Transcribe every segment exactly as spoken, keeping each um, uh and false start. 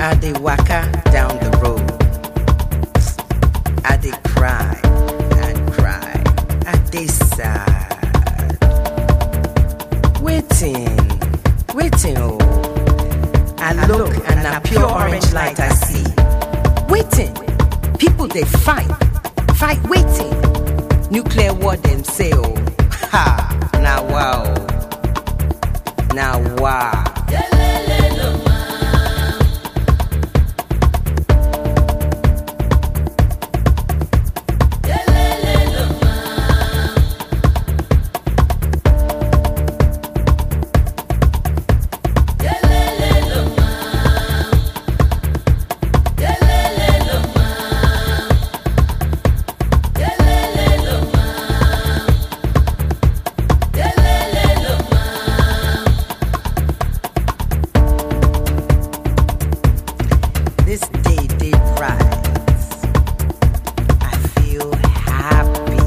I dey waka down the road. I dey cry and cry. I dey sad. Waiting, waiting, oh. I look and na pure orange light I see. Waiting, people they fight, fight waiting. Nuclear war them say, oh. Ha, now wow, now wow. This day, day rise. I feel happy.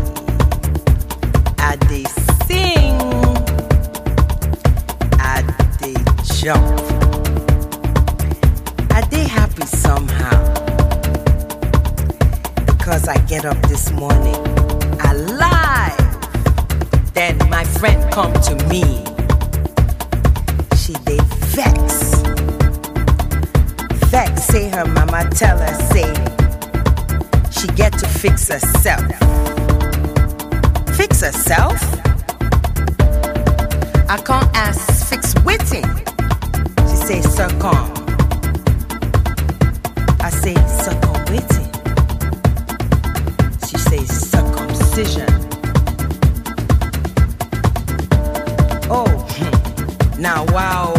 I dey sing. I dey jump. I dey happy somehow. Because I get up this morning alive. Then my friend come to me. She dey vex. Vex say her mama tell her say she get to fix herself. Fix herself? I can't ask fix waiting. She say circum. I say circum waiting. She say circumcision. Oh, now wow.